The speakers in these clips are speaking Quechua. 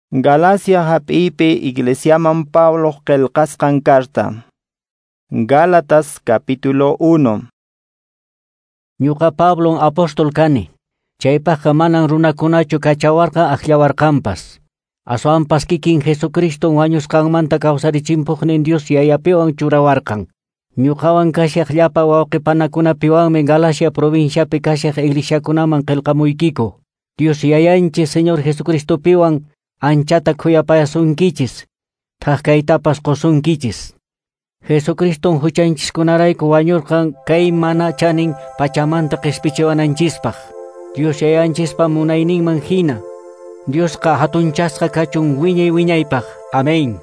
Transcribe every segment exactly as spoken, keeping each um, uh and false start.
Galacia hap'ipi Iglesiaman Pablo qillqasqan carta. Gálatas capítulo uno. Ñuqa Pablo apóstol kani. Chaypaqa manan runakunachu kachawarqa aqllawarqanpas. Aswanpas kikin Jesucristo wañusqanmanta kawsarichimpuqnin Dios yayapiwan churawarqan. Ñuqawan kashaq llapa wawqipanakunapiwanmi Galacia provinciapi kashaq iglesiakunaman qillqamuykiku. Dios yayanchis Señor Jesucristopiwan anchata khuyapayasunkichis, thaqkaytapas qosunkichis. Jesucriston huchanchiskunarayku wañurqan kay mana chanin pachamanta qhispichiwananchispak. Dios yayanchispa munayninman hina. Diosqa hatunchasqa kachun wiñay wiñaypaq. Amén.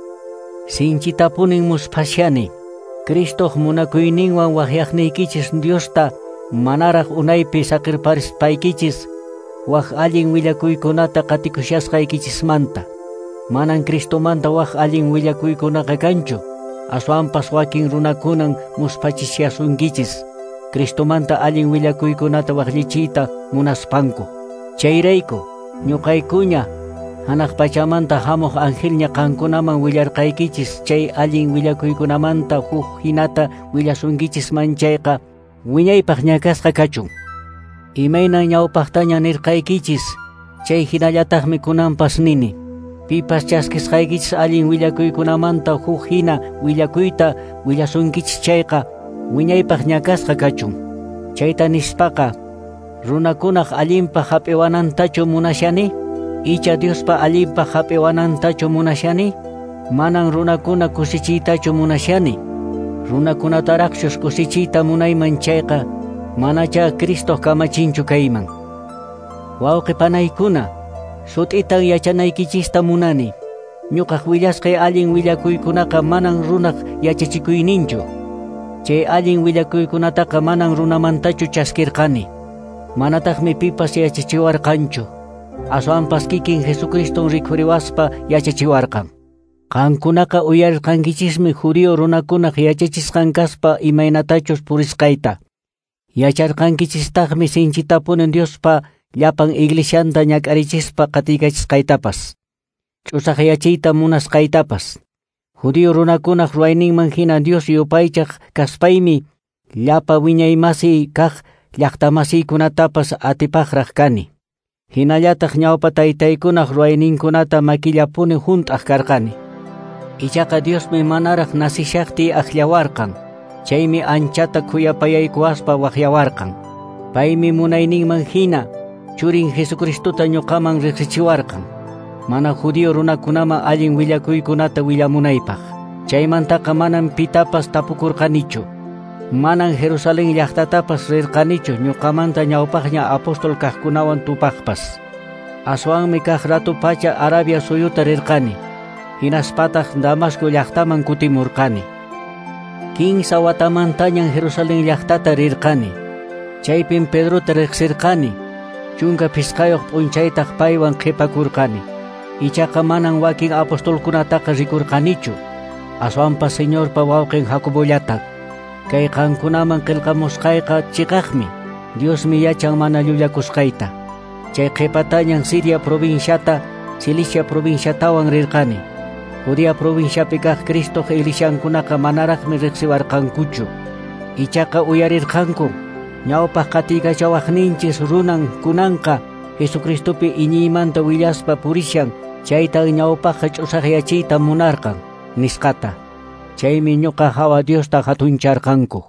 Sinchitapunin muspashani. Cristoq munakuyninwan waqyaqniykichis Diosta manaraq unaypi saqirparispaykichis. Waq allin willakuykunata qatikushasqaykichismanta. Manan Cristomanta waq allin willakuykunaqa kanchu. Aswanpas wakin runakunan muspachisyasunkichis. Cristomanta allin willakuykunata waqllichiyta munaspanku. Chayrayku, ñuqaykuña, hanaq pachamanta hamuq angelña qankunaman willarqaykichis chay allin willakuykunamanta huk hinata willasunkichis manchayqa wiñaypaq ñakasqa kachun. Imayna ñawpaqtaña nirqaykichis, chay hinallataqmi kunanpas nini. Pipas chaskisqaykichis allin willakuykunamanta huk hina willakuyta willasunkichis chayqa wiñaypaq ñakasqa kachun. Chayta nispaqa, runakunaq allinpaq hap'iwanantachu munashani? Icha Diospa allinpaq hap'iwanantachu munashani? Manan runakuna kusichiytachu munashani? Runakunataraqchush kusichiyta munayman chayqa manacha Cristo kamachinchu kayman. Wawqipanaykuna, sut'itan yachanaykichista munani. Ñuqaq willasqay allin willakuykunaqa manan runaq yachachikuyninchu. Chay allin willakuykunataqa manan runamantachu chaskirqani. Manataqmi pipas yachachiwarqanchu. Aswanpas kikin Jesucriston rikhuriwaspa yachachiwarqan. Qankunaqa uyarirqankichismi judío runakunaq yachachisqan kaspa imaynatachus purisqayta. Yacharqankichistajmi sinchitapunin Diospa llapan iglesianta ñak'arichispa qatiykachisqaytapas. Ch'usaq yachiyta munasqaytapas. Judío runakunaq ruwayninman hina Dios yupaychaq kaspaymi llapa wiñay masiy kaq llaqtamasiykunatapas atipaqraq kani. Hinallataq ñawpa taytaykunaq ruwayninkunata makillapunin hunt'aq karqani. Ichaqa Diosmi manaraq nasishaqtiy aqllawarqan. Chaymi anchata khuyapayaykuwaspa waqyawarqan. Paymi munayninman hina churin Jesucristota ñuqaman riqsichiwarqan. Mana judío runakunaman allin willakuykunata willamunaypaq. Chaymantaqa manan pitapas tapukurqanichu. Manan Jerusalén llaqtatapas rirqanichu ñuqamanta ñawpaqña apóstol kaqkunawan tupaqpas. Aswanmi kaq ratu pacha Arabia suyuta rirqani. Hinaspataq Damasco llaqtaman kutimurqani. Quinsa watamantañan Jerusalén llaqtata rirqani. Chaypin Pedrota riqsirqani. Chunka pisqayuq p'unchaytaq paywan qhipakurqani. Ichaqa manan wakin apostolkunataqa rikurqanichu. Aswanpa Señorpa wawqin Jacobollataq. Kay qankunaman qillqamusqayqa chiqaqmi. Diosmi yachan mana llullakusqayta. Chay qhipatañan Siria provinciata, Cilicia provinciatawan rirqani. Judea provinciapi kaq Cristoq iglesiankunaqa manaraqmi riqsiwarqankuchu. Ichaqa uyarirqanku, ñawpaq qatiykachawaqninchis runan kunanqa Jesucristopi iñiymanta willaspa purishan, chayta ñawpaqqa ch'usaq yachiyta munarqan, nisqata. Chaymi ñuqa hawa Diosta hatuncharqanku.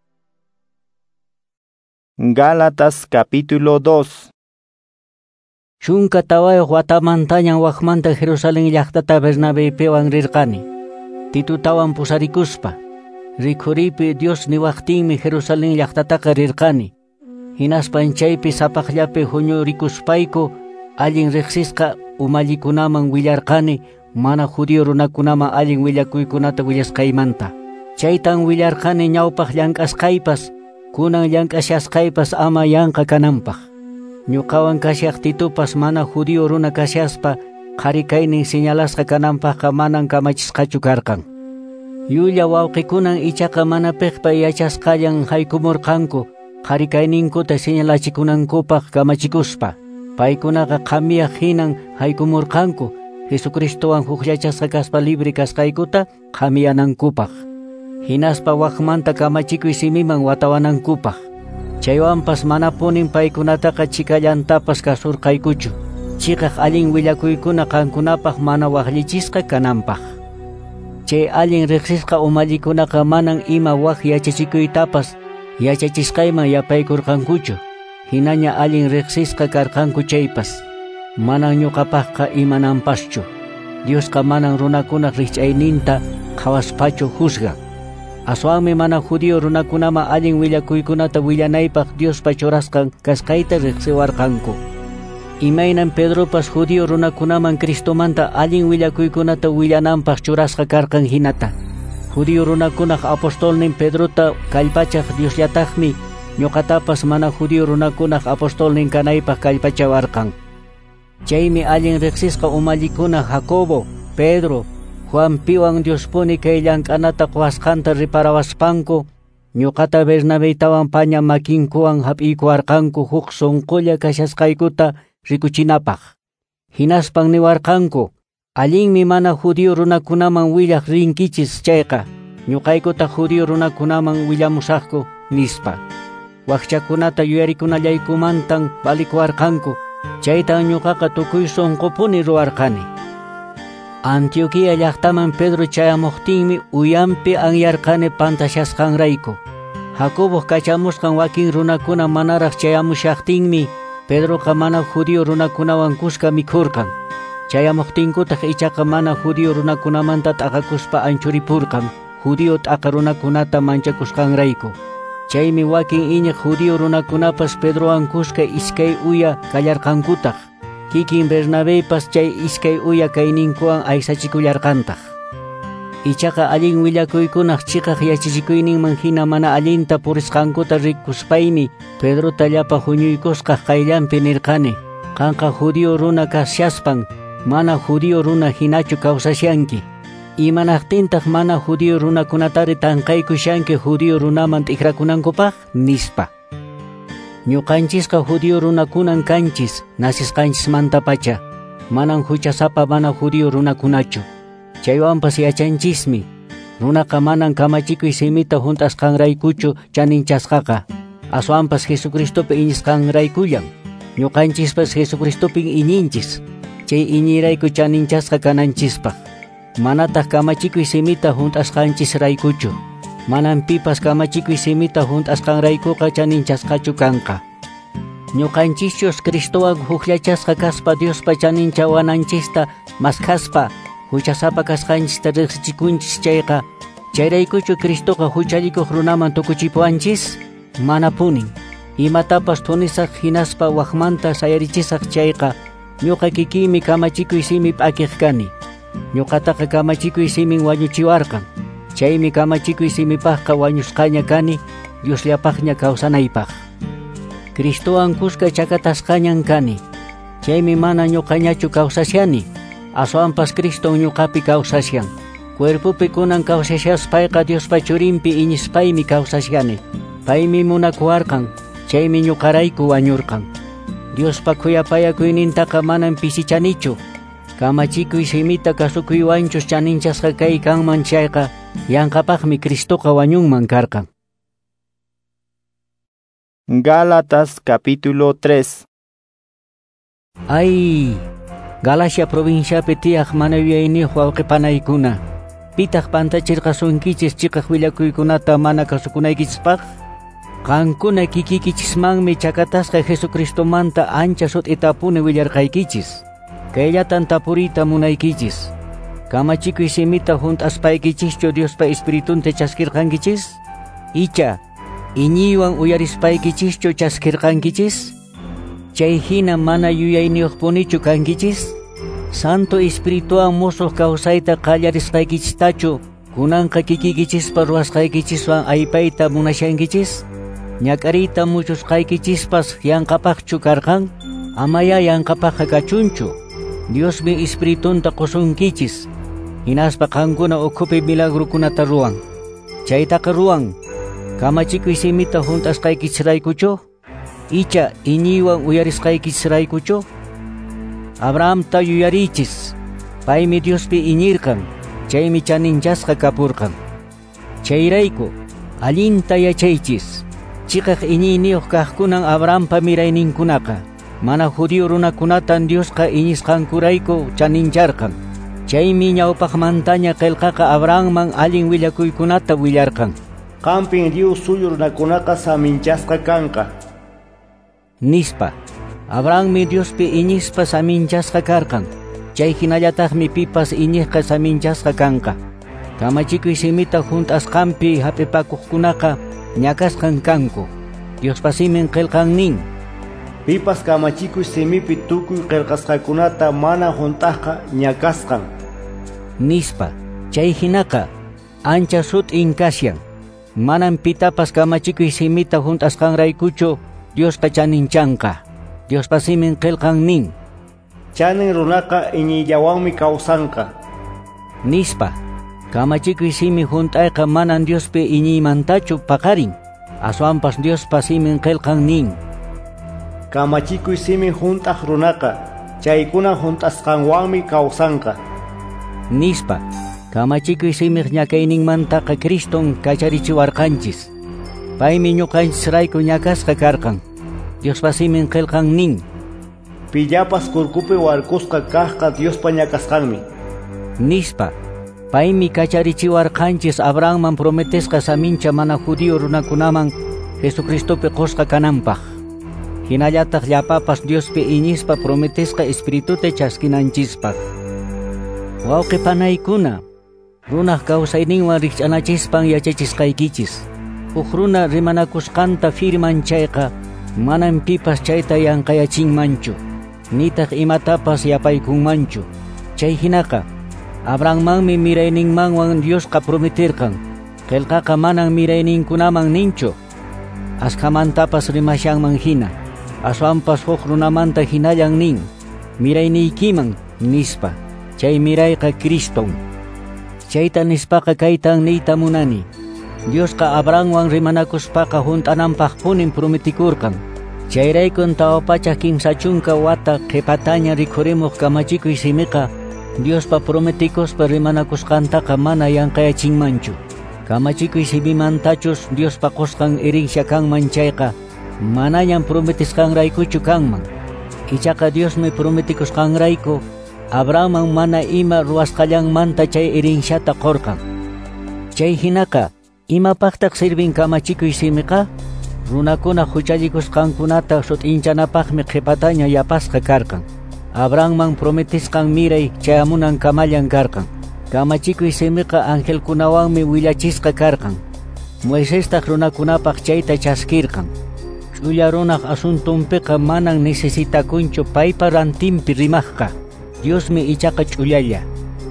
Gálatas capítulo dos. Chunka tawayuq watamantañan waqmanta Jerusalén llaqtata Bernabépiwan rirqani. Titutawan pusarikuspa. Rikhuripi Dios niwaqtinmi Jerusalén llaqtataqa rirqani. Hinaspan chaypi sapaqllapi huñurikuspayku allin riqsisqa umallicunaman willarqani mana judío runakunaman allin willakuykunata willasqaymanta. Chaytan willarqani ñawpaq llank'asqaypas, kunan llank'ashasqaypas ama yanqa kananpaq. Ñuqawan kashaq Titupas mana judío runa kashaspa qarikaynin señalasqa kananpaqqa manan kamachisqachu karqan. Yulla wawqikunan ichaqa mana piqpa yachasqallan haykumurqanku qarikayninkuta señalachikunankupaq kamachikuspa. Paykunaqa qamiyaq hinan haykumurqanku Jesucristowan hukllachasqa kaspa libre kasqaykuta qamiyanankupaq. Hinaspa waqmanta kamachikuy simiman watawanankupaq. Chaywanpas mana punin paykunataqa chikallantapas kasurqaykuchu. Chiqaq allin willakuykuna qankunapaq mana waqllichisqa kananpaq. Chay allin riqsisqa umalikunaqa manan ima waq yachachikuytapas yachachisqayman yapaykurqankuchu. Hinaña allin riqsisqa karqanku chaypas. Manan ñuqapaqqa imananpaschu. Diosqa manan runakunaq riqch'ayninta qhawaspachu juzga. Aswanmi mana judío runakunama allin willakuykunata willanaypaq Diospa churasqan kasqayta riqsiwarqanku. Imaynan Pedropas judío runakunaman Cristomanta allin willakuykunata willananpaq churasqa karqan hinata. Judío runakunaq apostolnin Pedrota kallpachaq Diosllataqmi ñuqatapas mana judío runakunaq apostolnin kanaypaq kallpachawarqan. Chaymi allin riqsisqa umallikuna Jacobo, Pedro, Juan piwan Diospuni kay llank'anata quwasqanta riparawaspanku, ñuqata Bernabétawan paña makinkuwan hap'iykuwarqanku huk sunqulla kashasqaykuta rikuchinapaq. Hinaspan niwarqanku, allinmi mana judío runakunaman willaq rinkichis chayqa, ñuqaykuta judío runakunaman willamusaqku nispa. Wakchakunata yuyarikunallaykumantan balikuwarqanku, chaytan ñuqaqa tukuy sunqupuni ruwarqani. Antioquia llaqtaman Pedro chayamuqtinmi uyanpi anyarqani pantashasqanrayku. Jacobo kachamusqan wakin runakuna manaraq chayamushaqtinmi Pedroqa mana judío runakunawan kushka mikhurqan. Chayamuqtinkutaq ichaqa mana judío runakunamanta t'aqakuspa anchuripurqan judío t'aqa runakunata manchakusqanrayku. Chaymi wakin iñiq judío runakunapas Pedrowan kushka iskay uya kallarqankutaq. Kikin Bernabépas chay iskay uya kayninkuwan aysachikullarqantaq. Ichaqa allin willakuykunaq chiqaq yachachikuyninman hina mana allinta purisqankuta rikuspaymi Pedrota llapa huñuykusqa qayllanpi nirqani, qanqa judío runa kasyaspan mana judío runa hinachu kawsasyanki. Imanaqtintaq mana judío runakunatari tanqaykushanki judío runaman tikrakunankupaq nispa. Ñuqanchisqa judío runakunan kanchis nasisqanchismantapacha, manan huchasapa mana judío runakunachu. Chaywanpas yachanchismi, runaqa manan kamachikuy simita hunt'asqanraykuchu chaninchasqaqa, aswanpas Jesucristopi iñisqanraykullan. Ñuqanchispas Jesucristopin iñinchis, chay iñirayku chaninchasqa kananchispaq. Manataq kamachikuy simita hunt'asqanchisraykuchu, manan pipas kamachikuy simita hunt'asqanraykuqa chaninchasqachu kanqa. Ñuqanchischus Cristowan hukllachasqa kaspa Diospa chaninchawananchista mas kaspa huchasapa kasqanchista riqsichikunchis chayqa, chayraykuchu Cristoqa huchalikuq runaman tukuchipuanchis? Mana punin. Imatapas tunisaq hinaspa waqmanta sayarichisaq chayqa, ñuqa kikiymi kamachikuy simi p'akiq kani. Ñuqataqa kamachikuy simin wañuchiwarqan. Chaymi kamachikuy simipaqqa wañusqaña kani, Diosllapaqña kawsanaypaq. Cristowan kushka chakatasqañan kani. Chaymi mana ñuqañachu kawsasyani, aswanpas Criston ñuqapi kawsasyan. Cuerpupi kunan kawsasyaspayqa Diospa churinpi iñispaymi kawsasyani. Paymi munakuwarqan, chaymi ñuqarayku wañurqan. Diospa kuyapayakuynintaqa manan pisichanichu. Kamachikuy simita kasukuywanchus chaninchasqa kay kanman chayqa, yanqapaqmi Cristoqa wañunman karqan. Gálatas capítulo tres. Ay, Galacia provinciapi tiyaq mana yuyayniyuq wawqipanaykuna, pitaq pantachirqasunkichis chiqaq willakuykunata mana kasukunaykichispaq? Qankuna kikikichismanmi chakatasqa Jesucristomanta ancha sut'itapuni willarqaykichis. Kayllatan tapuriyta munaykichis. Kamachikuy simita hunt'aspaykichischu Diospa Espiritunta chaskirqankichis? Icha, iñiywan uyarispaykichishchu chaskirqankichis? Chay hina mana yuyayniyuqpunichu kankichis? Santo Espirituwan musuq kawsayta qallarisqaykichistachu kunanqa kikikichispa ruwasqaykichiswan aypayta munashankichis? Ñakariyta muchusqaykichispas yanqapaqchu karqan? Amaya yanqapaqqa kachunchu. Diosmi Espiritunta qusunkichis, hinaspa qankuna ukhupi milagrukunata ruwan. Chaytaqa ruwan, kamachikuy simita hunt'asqaykichisraykuchu? Icha iñiywan uyarisqaykichisraykuchu? Abrahamta yuyarichis, Paymi Diospi iñirqan, chaymi chaninchasqa kapurqan. Chayrayku, allinta yachaychis, chiqaq iñiyniyuq kaqkunan Abrahampa mirayninkunaqa, mana judío runakunatan Diosqa iñisqankurayku chanincharqan. Chaymi ñawpaqmantaña qillqaqa Abrahamman allin willakuykunata willarqan. Qampin Dios suyo runakunaqa saminchasqa kanqa. Nispa, Abrahammi Diospi iñispa saminchasqa karqan. Chay hinallataqmi pipas iñiqqa saminchasqa kanqa. Kamachikuy simita hunt'asqanpi hapipakuqkunaqa ñakasqan kanku. Diospa simin qillqan nin: Pipas kamachikuy simipi tukuy qillqasqakunata mana hunt'aqqa ñakasqan. Nispa, chay hinaqa ancha sut'in kasyan. Manan pitapas kamachikuy simita hunt'asqanraykuchu Diosqa chaninchanqa. Diospa simin qillqan nin: Chanin runaqa iñillawanmi kawsanqa. Nispa, kamachikuy simi hunt'ayqa manan Diospi iñiymantachu paqarin. Aswanpas Diospa simin qillqan nin: Kamachikuy simi hunt'aq runaqa chaykuna hunt'asqanwanmi kawsanqa. Nispa, kamachikuy simiq ñakayninmantaqa Criston kacharichiwarqanchis. Paymi ñuqanchisrayku ñakasqa karqan. Diospa simin qillqan nin: Pillapas kurkupi warkusqa kaqqa Diospa ñakasqanmi. Nispa, paymi kacharichiwarqanchis Abrahamman prometesqa samincha mana judío runakunaman Jesucristopi qusqa kananpaq. Hinallataq llapapas Diospi iñispa prometesqa espirituta chaskinanchispaq. Wawqi panaykuna, runaq kawsayninwan rikch'anachispan yachachisqaykichis. Huk runa rimanakusqanta firman chayqa manan pipas chayta yanqayachinmanchu, nitaq imatapas yapaykunmanchu. Chay hinaqa Abrahammanmi mirayninmanwan Diosqa prometirqan. Qillqaqa manan mirayninkunaman ninchu, asqamantapas rimashanman hina. Aswanpas huk runamanta hinallan nin: Miraynikiman nispa. Chay mirayqa Criston. Chayta nispaqa kaytan niyta munani: Diosqa Abrahamwan rimanakuspaqa hunt'ananpaqpunin prometikurqan. Chayraykun tawapacha kimsa chunka wata qhipataña rikhurimuq kamachikuy simiqa Diospa prometikuspa rimanakusqantaqa mana yanqayachinmanchu. Kamachikuy simimantachus Diospa qusqan herencia kanman chayqa manañan prometisqanraykuchu kanman. Ichaqa Diosmi prometikusqanrayku Abrahamman mana ima ruwasqallanmanta chay herenciata qorqan. Chay hinaqa imapaqtaq sirbin kamachikuy simiqa? Runakuna huchallikusqankunata sut'inchanapaqmi qhipataña yapasqa karqan. Abrahamman prometisqan miray chayamunan kamallan karqan. Kamachikuy simiqa angelkunawanmi willachisqa karqan. Moisestaq runakunapaq chayta chaskirqan. Ch'ulla runaq asuntunpiqa manan necesitakunchu paypa rantinpi rimaqqa. Diosmi ichaqa ch'ullalla.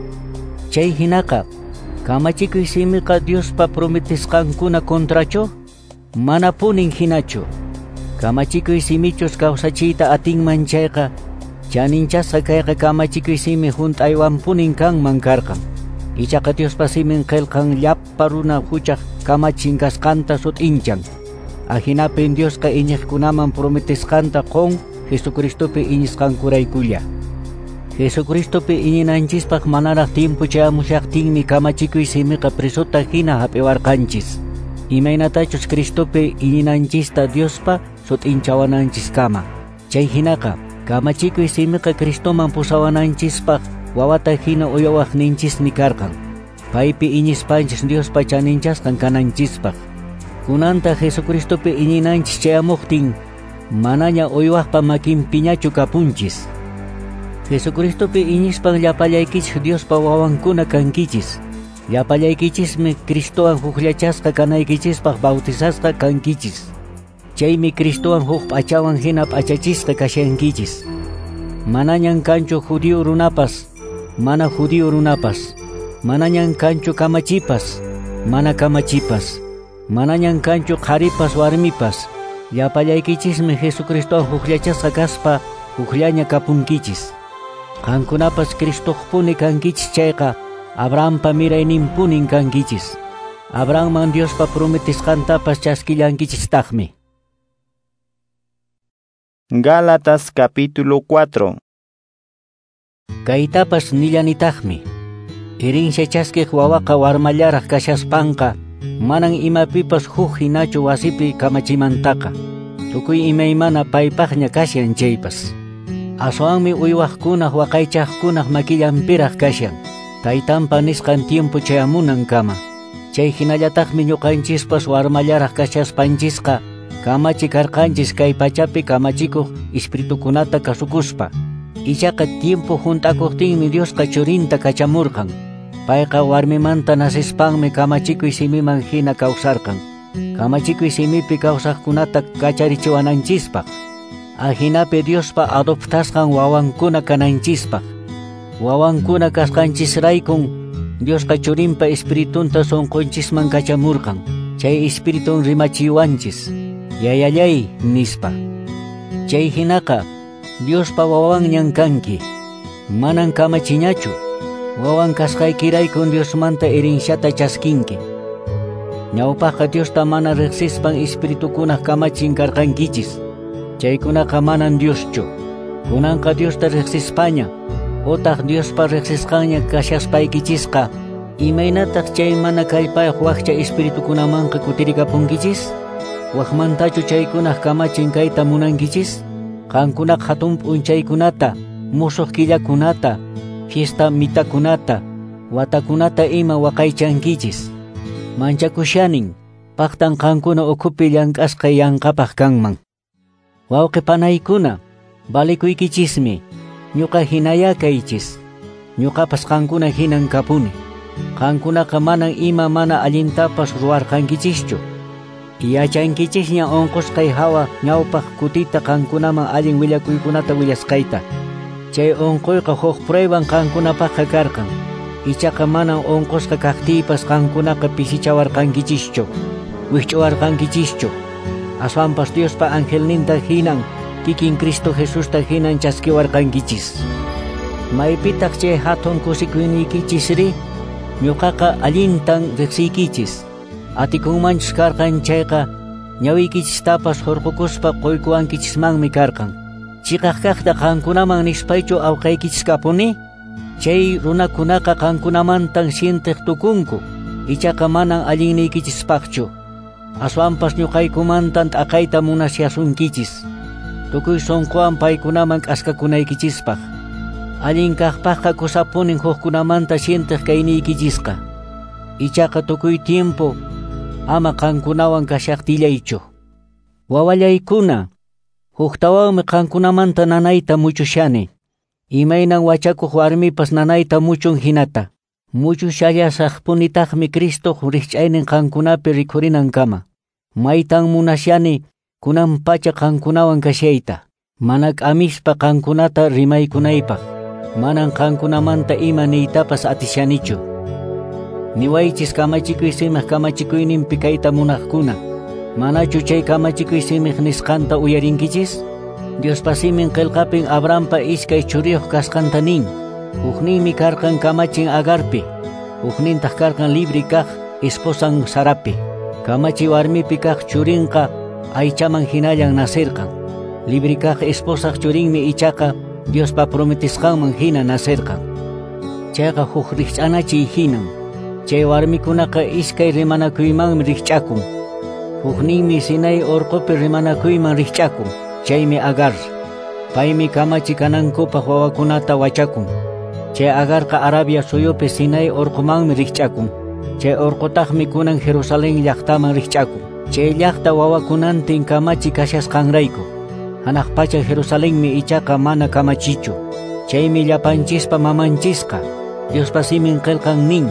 Chay hinaqa kamachikuy simiqa Diospa prometisqankuna kontrachu? Mana punin hinachu. Kamachikuy simichus kawsachiyta atinman chayqa chaninchasqa kayqa kamachikuy simi hunt'aywan punin kanman karqan. Ichaqa Diospa simin qillqan llapa runa huchaq kamachinkasqanta sut'inchan. Ahinapin Diosqa iñiqkunaman prometisqanta qon Jesucristopi iñisqankuraykulla. Jesucristopi iñinanchispaq manaraq tiempo chayamushaqtinmi kamachikuy simiqa prisuta hina hap'iwarqanchis. Imaynatachus Cristopi iñinanchista Diospa sut'inchawananchiskama. Chay hinaqa kamachikuy simiqa Cristoman pusawananchispaq wawata hina uyawaqninchismi karqan. Paypi iñispanchis Diospa chaninchasqan kananchispaq. Kunanta Jesucristopi iñinanchis chayamuqtin manaña uywaqpa makinpiñachu kapunchis. Jesucristopi iñispan llapallaykichis Diospa wawankuna kankichis. Llapallaykichismi Cristowan hukllachasqa kanaykichispaq bautizasqa kankichis. Chaymi Cristowan huk p'achawan hina p'achachisqa kashankichis. Manañan kanchu judío runapas, mana judío runapas. Manañan kanchu kamachipas, mana kamachipas. Manañan kanchu qharipas warmipas. Llapallaykichismi Jesucristowan hukllachasqa kaspa hukllaña kapunkichis. Qankunapas Cristoqpuni kankichis chayqa Abrahampa mirayninpunin kankichis. Abrahamman Diospa prometisqantapas chaskillankichistaqmi. Gálatas capítulo cuatro. Kaytapas nillanitaqmi. Herencia chaskiq wawaqa warmallaraq kashaspanqa manan imapipas huk hinachu wasipi kamachimantaqa. Tukuy imaymana paypaqña kashan chaypas. Aswanmi uywaqkunaq waqaychaqkunaq makillanpiraq kashan. Taytanpa nisqan tiempo chayamunan kama. Chay hinallataqmi ñuqanchispas warmallaraq kashaspanchisqa kamachi karqanchis kay pachapi kamachikuq espiritukunata kasukuspa. Ichaqa tiempo juntakuqtinmi Diosqa churinta kachamurqan. Payqa warmimanta nasispanmi kamachikuy simiman hina kawsarqan. Kamachikuy simipi kawsaqkunata kacharichiwananchispaq. Ahinapi Diospa adoptasqan wawankuna kananchispaq. Wawankuna kasqanchisraykun Diosqa churinpa espiritunta sonqonchisman kachamurqan. Chay espiritun rimachiwanchis. Yayallay nispa. Chay hinaqa Diospa wawanñan kanki. Manan kamachiñachu. Wawan kasqaykiraykun Diosmanta herensiata chaskinki. Ñawpaqqa Diosta mana riqsispan espiritukunaq kamachin karqankichis. Chaykunaqa manan Dioschu. Kunanqa Diosta riqsispaña utaq Diospa riqsisqanña kashaspaykichisqa imaynataq chay mana kallpayuq wakcha espiritukunamanqa kutirikapunkichis? Waqmantachu chaykunaq kamachin kayta munankichis? Qankunaq hatun p'unchaykunata, musuq killakunata, fiesta mitakunata, watakunata ima waqaychankichis. Manchakushanin, paqtan qankuna ukupi llank'asqa yanqapaq kanman. Wawqi panaykuna, balikuykichismi, ñuqa hinayakaychis. Ñuqapas qankuna hinan kapuni. Qankunaqa manan ima mana allintapas ruwarqankichischu. Yachankichisña unqusqay hawa ñawpaq kutita qankunaman allin willakuykunata willasqayta. Chay unquyqa huk prueban qankunapaqqa karqan. Ichaqa manan unqusqa kaqtiypas qankunaqa pisichawarqankichischu, wikch'uwarqankichischu. Aswanpas Diospa angelninta hinan kikin Cristo Jesusta hinan chaskiwarqankichis. Maypitaq chay hatun kusikuyniykichisri ñuqaqa allintan riqsiykichis. Atikunmanchis karqan chayqa ñawiykichistapas hurqukuspa quykuwankichismanmi karqan. Chiqaq kaqta qankunaman nispaychu awqaykichis kapuni? Chay runakunaqa qankunamantan sientiq tukunku. Ichaqa manan allinniykichispaqchu. Aswanpas ñuqaykumantan t'aqayta munasyassunkichis. Tukuy sunquwan paykunaman k'askakunaykichispaq. Allin kaqpaqqa kusapunin hukkunamanta sientiq kayniykichisqa. Ichaqa tukuy tiempo ama qankunawan kashaqtillaychu. Wawallaykuna, huktawanmi qankunamanta nanayta muchushani. Imaynan wachakuq warmipas nanayta muchun hinata. Muchushallasaqpunitaqmi Cristo riqch'aynin qankunapi rikhurinan kama. Maytan munashani kunan pacha qankunawan kashayta. Mana k'amispa qankunata rimaykunaypaq. Manan qankunamanta ima niytapas atishanichu. Niwaychis kamachikuy simiq kamachikuyninpi kayta munaqkuna. Manachu chay kamachikuy simiq nisqanta uyarinkichis? Diospa simin qillqapin Abrahampa iskay churiyuq kasqanta nin. Hukninmi karqan kamachin Agarpi. Huknintaq karqan libri kaq esposan Sarapi. Kamachi warmipi kaq churinqa aychaman hinallan nasirqan. Libri kaq esposaq churinmi ichaqa Diospa prometisqanman hina nasirqan. Chayqa huk riqch'anachiy hinan. Chay warmikunaqa iskay rimanakuymanmi riqch'akun. Hukninmi Sinai urqupi rimanakuyman riqch'akun. Chaymi Agar. Paymi kamachi kanankupaq wawakunata wachakun. Chay Agarqa Arabia suyupi Sinai urqumanmi riqch'akun. Chay urqutaqmi kunan Jerusalén llaqtaman riqch'akun. Chay llaqta wawakunantin kamachi kashasqanrayku. Hanaq pacha Jerusalénmi ichaqa mana kamachichu. Chaymi llapanchispa mamanchisqa Diospa simin qillqan nin.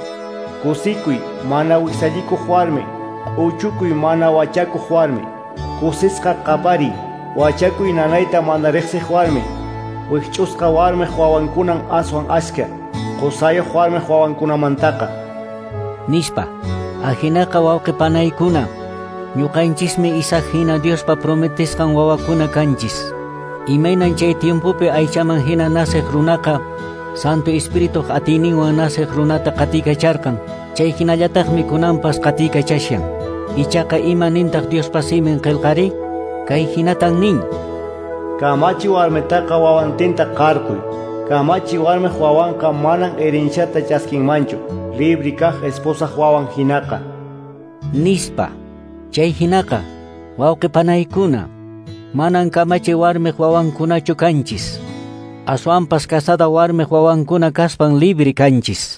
Kusikuy mana wisallikuq warmi, uchukuy mana wachakuq warmi, kusisqa qapari, wachakuy nanayta mana riqsiq warmi, wikch'usqa warmiq wawankunan aswan aska, qusayuq warmiq wawankunamantaqa. Nispa, ahinaqa wawqi panaykuna, ñuqanchismi Isaac hina Diospa prometisqan wawakuna kanchis. Imaynan chay tiempopi aychaman hina nasiq runaqa Santo Espírituq atiyninwan nasiq runata qatikacharqan. Chay hinallataqmi kunanpas qatikachashan. Ichaqa imanintaq Diospa simin qillqari? Kay hinatan nin. Kamachi warmitaqa wawantinta qarquy. kamachi warmi wawanqa manan herenchata chaskinmanchu, libre kaq esposa wawan hinaqa. Nispa, chay hinaqa, wawqi panaykuna, manan kamachi warmi wawankunachu kanchis. Aswanpas casada warmi wawankuna kaspan libre kanchis.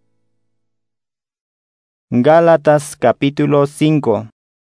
Gálatas capítulo cinco.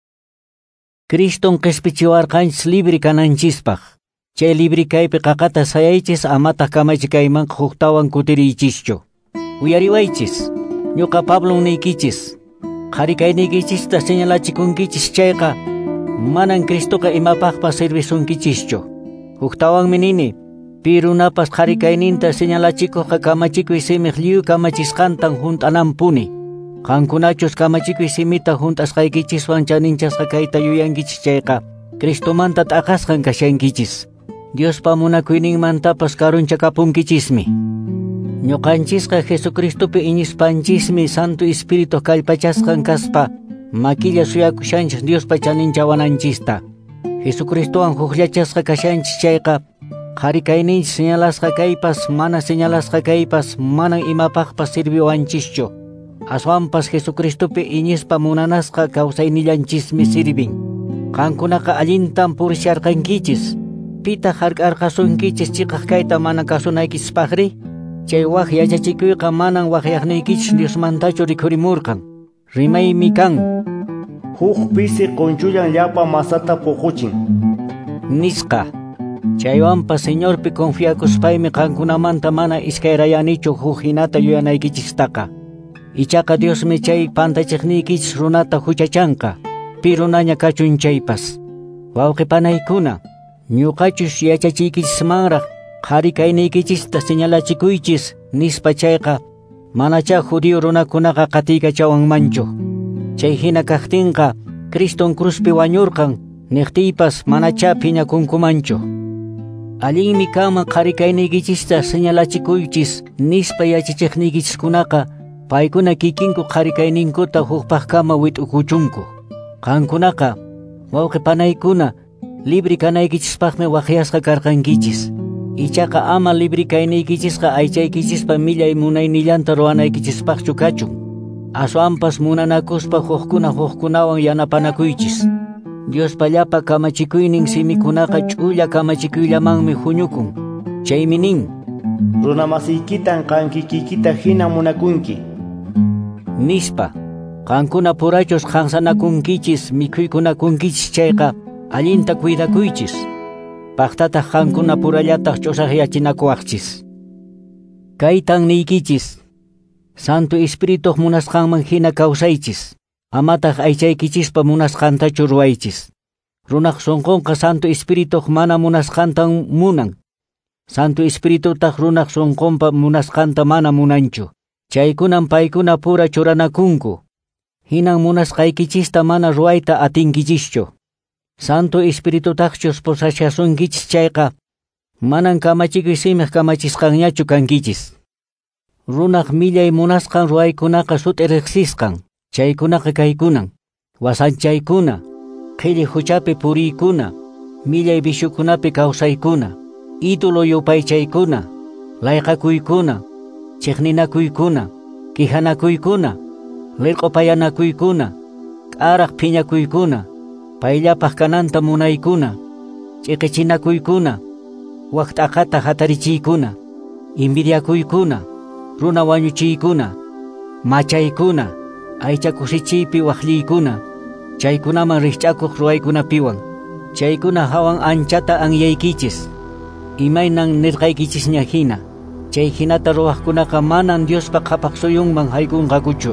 Criston qhispichiwarqanchis libre kananchispaq. Chay libre kaypi qaqata sayaychis amataq kamachi kaymanqa huktawan kutiriychischu. Uyariwaychis, ñuqa Pablo niykichis. Qharikayniykichista señalachikunkichis chayqa manan Cristoqa imapaqpas servisunkichischu. Huktawanmi nini, pi runapas qharikayninta señalachikuqqa kamachikuy simiq lliw kamachisqantan hunt'anampuni. Qankunachus kamachikuy simita hunt'asqaykichiswan chaninchasqa kayta yuyankichis chayqa Cristomanta t'aqasqan kashankichis. Diospa munakuyninmantapas karunchakapunkichismi. Ñuqanchisqa Jesucristopi iñispanchismi Santo Espíritu kallpachasqan kaspa maquilla suyakushanchis Diospa chaninchawananchista. Jesucristowan hukllachasqa kashanchis chayqa qharikayninchis señalasqa kaypas mana señalasqa kaypas manan imapaqpas sirviwanchischu. Aswanpas Jesucristopi iñispa munanasqa kawsaynillanchismi sirvin. Qankunaqa allintan purisharqankichis. Pita hark'arqasunkichis chiqaq kayta mana kasunaykichispaqri. Chay waq yachachikuyqa manan waqyaqniykichis Diosmantachu rikhurimurqan. Rimaymi kan. Huk pisi qunchullan llapa masata puquchin. Nisqa. Chaywanpa Señorpi confiakuspaymi qankunamanta mana iskayrayanichu huk hinata yuyanaykichistaqa. Ichaqa Diosmi chay pantachiqniykichis runata huchachanqa. Pi runaña kachun chaypas. Wawqi panaykuna, ñuqachus yachachiykichismanraq qharikayniykichista señalachikuychis nispa chayqa manacha judío runakunaqa qatiykachawanmanchu. Chay hina kaqtinqa Criston cruzpi wañurqan niqtiypas manacha phiñakunkumanchu. Allinmi kama qharikayniykichista señalachikuychis nispa yachachiqniykichiskunaqa paykuna kikinku qharikayninkuta hukpaq kama wit'ukuchunku. Qankunaqa, wawqi panaykuna, libre kanaykichispaqmi waqyasqa karqankichis. Ichaqa ama libre kayniykichisqa aychaykichispa millay munaynillanta ruwanaykichispaqchu kachun. Aswanpas munanakuspa hukkuna hukkunawan yanapanakuychis. Diospa llapa kamachikuynin simikunaqa ch'ulla kamachikuyllamanmi huñukun. Chaymi nin, runamasiykitan qankikikita hina munakunki. Nispa, qankuna purachus qansanakunkichis mikhuykunakunkichis chayqa allinta cuidakuychis. Paqtataq qankuna purallataq ch'usaqyachinakuwaqchis. Kaytan niykichis, Santo Espíritu munasqanman hina kawsaychis. Amataq aychaykichispa munasqantachu ruwaychis. Runaq sunqunqa Santo Espíritu mana munasqantan munan. Santo Espíritutaq runaq sunqunpa munasqanta mana munanchu. Chaykunan paykuna pura churanakunku. Hinan munasqaykichista mana ruwayta atinkichischu. Santo Espíritutaqchus pusachashunkichis chayqa manan kamachikuy simiq kamachisqanñachu kankichis. Runaq millay munasqan ruwaykunaqa sut'iriqsisqan. Chaykunaqa kaykunan: wasanchaykuna, qhilli huchapi puriykuna, millay bishukunapi kawsaykuna, ídolo yupaychaykuna, layqakuykuna, chiqninakuykuna, qihanakuykuna, lirq'upayanakuykuna, k'araq phiñakuykuna, payllapaq kananta munaykuna, ch'iqichinakuykuna, waqt'aqata hatarichiykuna, invidiakuykuna, runa wañuchiykuna, machaykuna, aycha kusichiypi waqlliykuna, chaykunaman rikch'akuq ruwaykunapiwan, chaykuna hawan anchata anyaykichis, imaynan nirqaykichisña hina. Chay hinata ruwaqkunaqa manan Diospa qhapaq suyunman haykunqakuchu.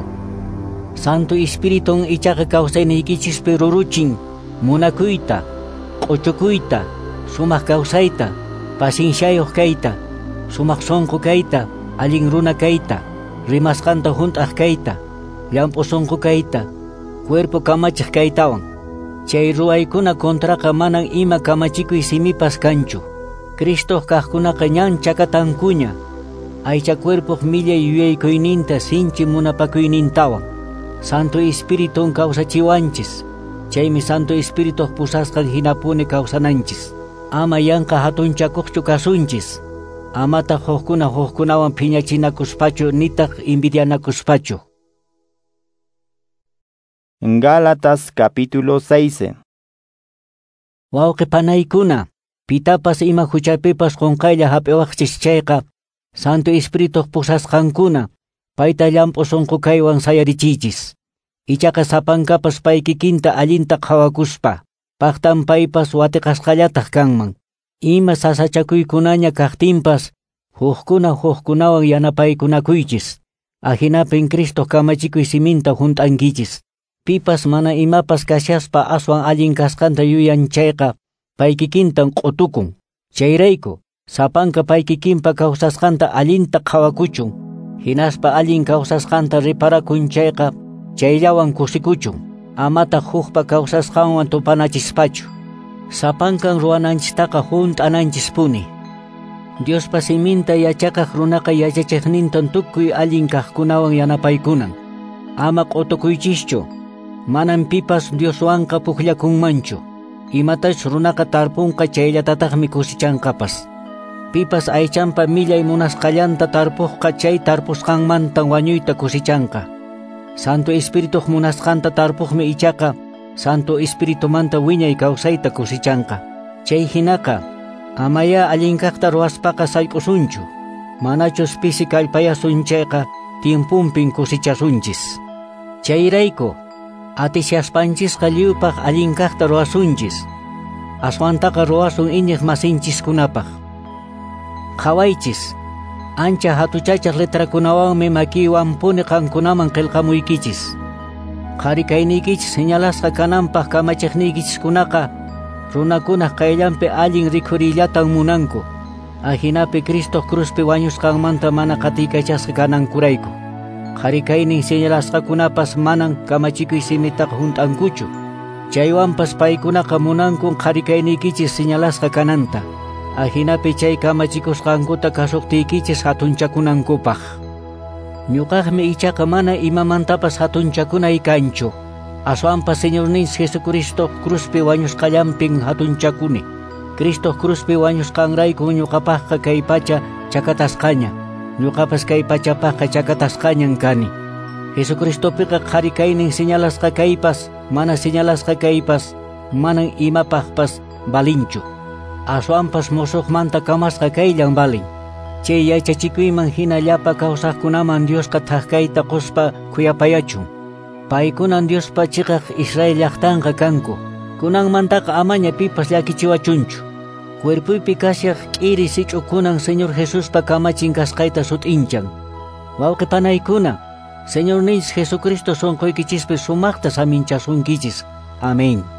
Santo Espíritun ichaqa kawsayniykichispi ruruchin munakuyta, q'uchukuyta, sumaq kawsayta, pasinsyayuq kayta, sumaq sunqu kayta, allin runa kayta, rimasqanta hunt'aq kayta, llampu sunqu kayta, cuerpo kamachiq kaytawan. Chay ruwaykuna kontraqa manan ima kamachikuy simipas kanchu. Cristo kaqkunaqa ñan chakatankuña. Aycha cuerpo millay yuyaykuyninta sinchi munapakuynintawan. Santo Espíritun kawsachiwanchis. Chaymi Santo Espíritu pusasqan hinapuni kawsananchis. Ama yanqa hatunchakuqchu kasunchis. Amata hukuna hukunawan phiñachinakuspachu nitaq invidianakuspachu. Gálatas capítulo seis. Wawqi panaykuna, pitapas ima huchaypipas qunqaylla hap'iwaqchis chayqa, Santo Espíritu pusasqankuna, payta llampu sunqukaywan sayarichichis. Ichaqa sapankapas pay kikinta allinta qhawakuspa, paqtan paypas watiqasqallataq kanman. Ima sasachakuykunaña kaqtinpas, huqkuna huqkunawan yanapaykunakuychis. Ahinapin Cristo kamachikuy siminta hunt'ankichis. Pipas mana imapas kashaspa aswan allin kasqanta yuyan chayqa, pay kikintan q'utukun. Chayrayku, sapanka pay kikinpa kawsasqanta allinta qhawakuchun. Hinaspa allin kawsasqanta riparakun chayqa, chayllawan kusikuchun. Amata huqpa kawsasqanwan tupanachispachu. Sapankan ruwananchistaqa hunt'ananchispuni. Diospa siminta yachaqaq runaqa yachachiqnintan tukuy allin kaqkunawan yanapaykunan. Ama q'utukuychischu. Manan pipas Dioswanqa pukllakunmanchu. Imatash runaqa tarpunqa chayllatataqmi kusichanqapas. Pipas aychanpa millay munasqallanta tarpuqqa chay tarpusqanmantan wañuyta kusichanqa. Santo Espíritu munasqanta tarpuqmi ichaqa, Santo Espíritumanta wiñay kawsayta kusichanqa. Chay hinaqa, amaya allinkaqta ruwaspaqa sayk'usunchu. Manachus pisi kallpayasun chayqa, tiempumpin kusichasunchis. Chayrayku, atishaspanchisqa lliwpaq allinkaqta ruwasunchis. Aswantaqa ruwasun iñiq masinchiskunapaq. Qhawaychis, ancha hatuchachaq letrakunawanmi makiwan puni qankunaman qillqamuykichis. Qharikaynikichis señalasqa kananpaq kamachiqniykichiskunaqa, runakunaq qayllanpi allin rikhurillatan munanku. Ahinapi Cristo cruzpi wañusqanmanta mana qatiykachasqa kanankurayku. Qharikaynin señalasqakunapas manan kamachikuy simitaqa hunt'ankuchu. Chaywanpas paykunaqa munankun qharikaynikichis señalasqa kananta. Ahinapi chay kamachikusqankuta kasuqtiykichis hatunchakunankupaq. Ñuqaqmi ichaqa mana imamantapas hatunchakunay kanchu. Aswanpas Señorninchis Jesucristo cruzpi wañusqallanpin hatunchakuni. Cristo cruzpi wañusqanrayku ñuqapaqqa kay pacha chakatasqaña. Ñuqapas kay pachapaqqa chakatasqañan kani. Jesucristopiqa qharikaynin señalasqa kaypas, mana señalasqa kaypas, manan imapaqpas balinchu. Aswanpas musuqmanta kamasqa kayllan balin. Chay yachachikuyman hina llapa kawsaqkunaman Diosqa thaqkayta quspa kuyapayachun. Paykunan Diospa chiqaq Israel llaqtanqa kanku. Kunanmantaqa amaña pipas llakichiwachunchu. Cuerpuypi kashaq k'iri sich'ukunan Señor Jesuspa kamachin kasqayta sut'inchan. Wawqi panaykuna, Señorninchis Jesucristo sunquykichispis sumaqta saminchasunkichis. Amén.